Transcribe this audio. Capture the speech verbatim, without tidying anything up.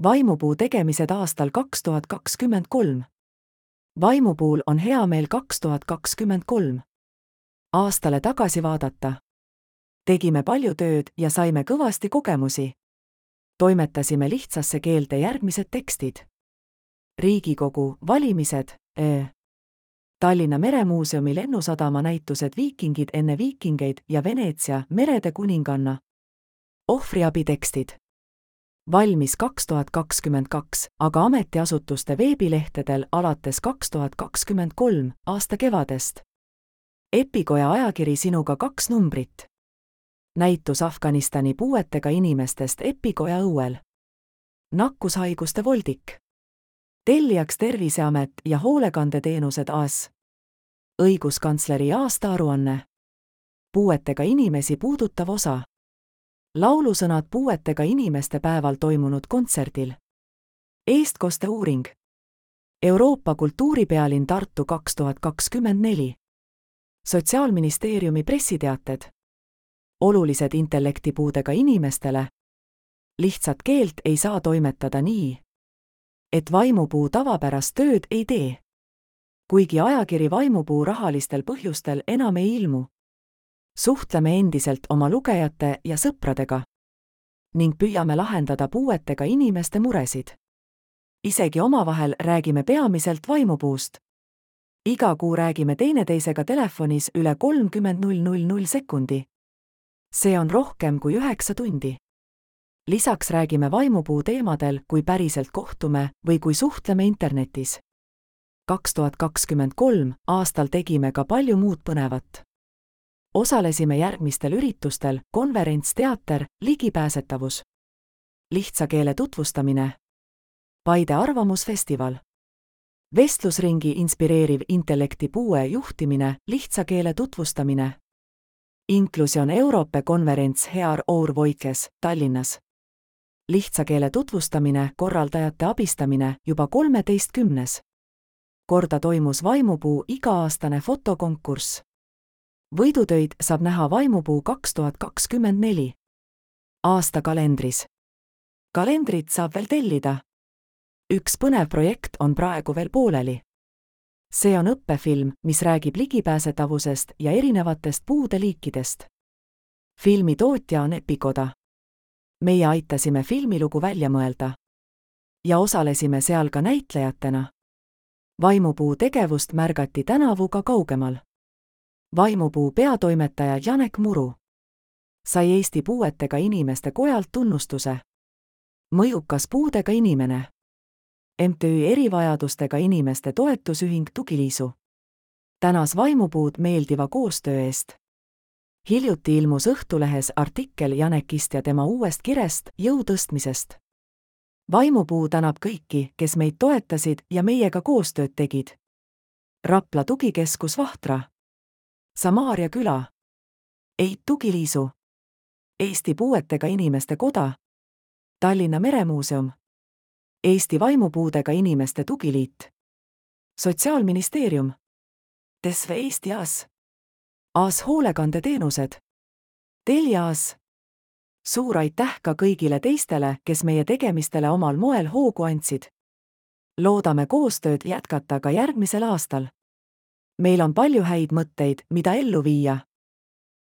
Vaimupuu tegemised aastal kaks tuhat kakskümmend kolm. Vaimupuul on hea meel kaks tuhat kakskümmend kolm. Aastale tagasi vaadata. Tegime palju tööd ja saime kõvasti kogemusi. Toimetasime lihtsasse keelde järgmised tekstid. Riigikogu, valimised, öö. Tallinna Meremuuseumi lennusadama näitused Viikingid enne viikingeid ja Veneetsia merede kuninganna. Ohvriabi tekstid. Valmis kaks tuhat kakskümmend kaks, aga ametiasutuste veebilehtedel alates kaks tuhat kakskümmend kolm aasta kevadest. Epikoja ajakiri Sinuga kaks numbrit. Näitus Afganistani puuetega inimestest Epikoja õuel. Nakkushaiguste voldik. Tellijaks Terviseamet ja hoolekandeteenused A S. Õiguskantsleri aastaaruanne. Puuetega inimesi puudutav osa. Laulusõnad puuetega inimeste päeval toimunud kontserdil. Eestkoste uuring. Euroopa kultuuripealinn Tartu kaks tuhat kakskümmend neli. Sotsiaalministeeriumi pressiteated. Olulised intellektipuudega inimestele. Lihtsat keelt ei saa toimetada nii, et Vaimupuu tavapärast tööd ei tee. Kuigi ajakiri Vaimupuu rahalistel põhjustel enam ei ilmu. Suhtleme endiselt oma lugejate ja sõpradega ning püüame lahendada puuetega inimeste muresid. Isegi omavahel räägime peamiselt Vaimupuust. Iga kuu räägime teineteisega telefonis üle kolmkümmend null null null sekundi. See on rohkem kui üheksa tundi. Lisaks räägime Vaimupuu teemadel, kui päriselt kohtume või kui suhtleme internetis. kaks tuhat kakskümmend kolm aastal tegime ka palju muud põnevat. Osalesime järgmistel üritustel: konverents, teater, ligipääsetavus, lihtsa keele tutvustamine, Paide arvamusfestival, vestlusringi inspireeriv intellektipuue juhtimine, lihtsa keele tutvustamine, Inklusion Euroope konverents Hear Our Voices Tallinnas, lihtsa keele tutvustamine, korraldajate abistamine, juba kolmeteistkümnes korda toimus Vaimupuu iga-aastane fotokonkurss. Võidutöid saab näha Vaimupuu kaks tuhat kakskümmend neli aasta kalendris. Kalendrit saab veel tellida. Üks põnev projekt on praegu veel pooleli. See on õppefilm, mis räägib ligipääsetavusest ja erinevatest puude liikidest. Filmi tootja on Epikoda. Meie aitasime filmilugu välja mõelda ja osalesime seal ka näitlejatena. Vaimupuu tegevust märgati tänavu ka kaugemal. Vaimupuu peatoimetaja Janek Muru sai Eesti puuetega inimeste kojalt tunnustuse. Mõjukas puudega inimene. M T Ü erivajadustega inimeste toetusühing Tugiliisu tänas Vaimupuud meeldiva koostöö eest. Hiljuti ilmus Õhtulehes artikkel Janekist ja tema uuest kirest jõu tõstmisest. Vaimupuu tänab kõiki, kes meid toetasid ja meiega koostööd tegid. Rapla tugikeskus Vahtra, Samaaria küla, Eit Tugiliisu, Eesti puuetega inimeste koda, Tallinna Meremuuseum, Eesti Vaimupuudega inimeste tugiliit, Sotsiaalministeerium, T E S V Eesti A S, A S hoolekandeteenused, Telja A S. Suur aitäh ka kõigile teistele, kes meie tegemistele omal moel hoogu andsid. Loodame koostööd jätkata ka järgmisel aastal. Meil on palju häid mõtteid, mida ellu viia.